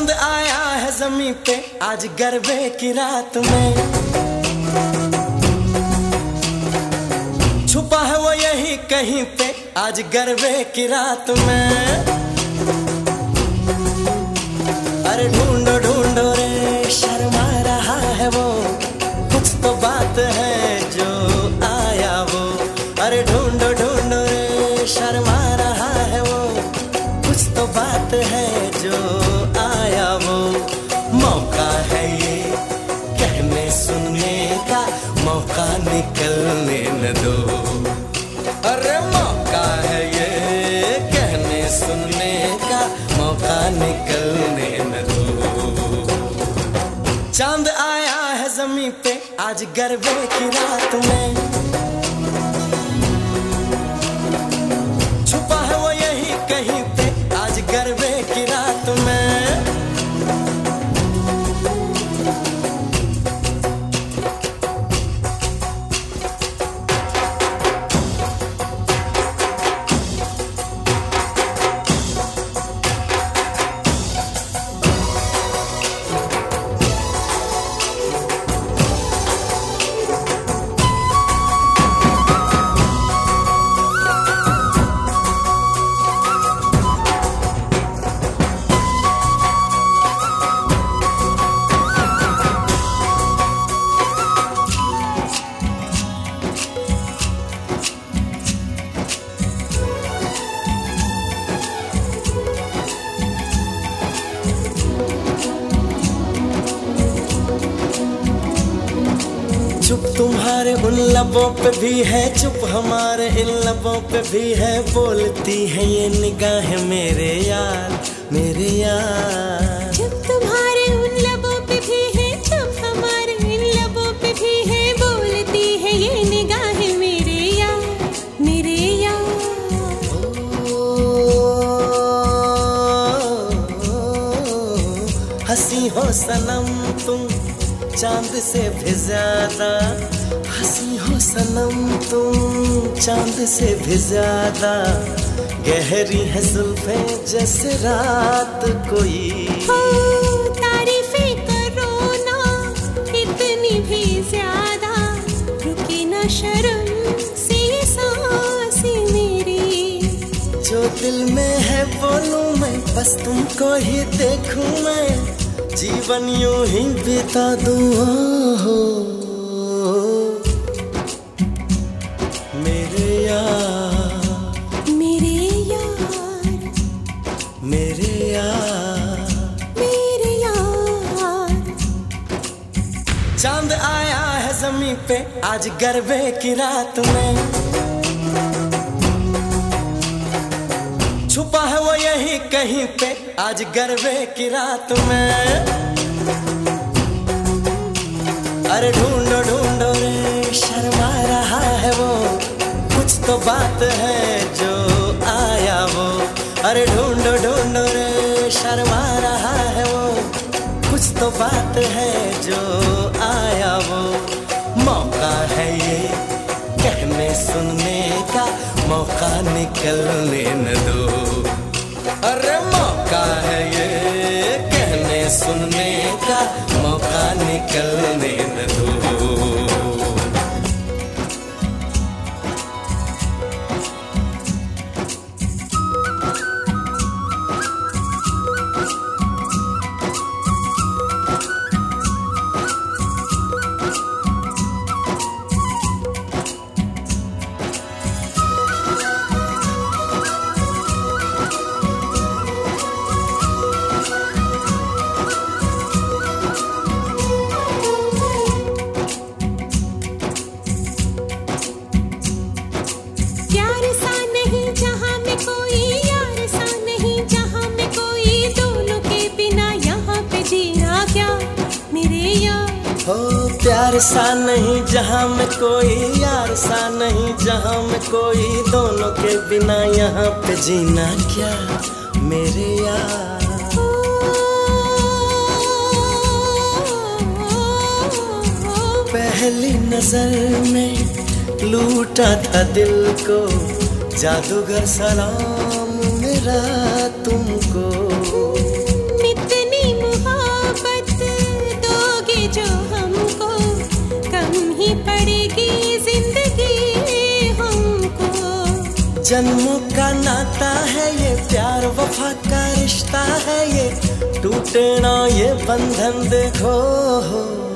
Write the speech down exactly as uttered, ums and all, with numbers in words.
चांद आया है ज़मीं पे आज गरबे की रात में, छुपा है वो यही कहीं पे आज गरबे की रात में। अरे ढूंढो ढूंढो रे शर्मा रहा है वो, कुछ तो बात है जो आया वो। अरे ढूंढो ढूंढो रे शर्मा रहा है वो, कुछ तो बात है जो आया वो। मौका है ये कहने सुनने का, मौका निकलने न दो। अरे मौका है ये कहने सुनने का, मौका निकलने न दो। चांद आया है ज़मीं पे आज गरबे की रात में, छुपा है वो यही कहीं पे आज गरबे की रात में। चुप तुम्हारे उन लबों पे भी है, चुप हमारे इन लबों पे भी है, बोलती है ये निगाहें मेरे यार मेरे यार। चुप तुम्हारे उन लबों पे भी है, चुप हमारे इन लबों पे भी है, बोलती है ये निगाहें मेरे यार मेरे यार। हंसी हो सनम तुम चांद से भी ज्यादा, हंसी हो सनम तुम चांद से भी ज्यादा, गहरी है जुल्फें जैसे रात कोई। हो तारीफें करो ना इतनी भी ज्यादा, रुकी ना शर्म से ये सांसें मेरी। जो दिल में है बोलूं मैं, बस तुमको ही देखूं मैं, जीवन यूं ही बिता दूं। हो मेरे यार मेरे यार मेरे यार मेरे यार। चांद आया है ज़मीं पे आज गरबे की रात में, छुपा है वो यही कहीं पे आज गरबे की रात में। अरे ढूंढो ढूंढो रे शर्मा रहा है वो, कुछ तो बात है जो आया वो। अरे ढूंढो ढूंढो रे शर्मा रहा है वो, कुछ तो बात है जो आया वो। मौका है ये कहने सुनने का, मौका निकलने न दो। अरे मौका है ये कहने सुनने का, मौका निकलने न दो। हो प्यार सा नहीं जहाँ में कोई, यार सा नहीं जहाँ में कोई, दोनों के बिना यहाँ पे जीना क्या मेरे यार। पहली नजर में लूटा था दिल को, जादूगर सलाम मेरा तुमको। इतनी जन्मों का नाता है ये, प्यार वफा का रिश्ता है ये, टूटे ना ये बंधन देखो।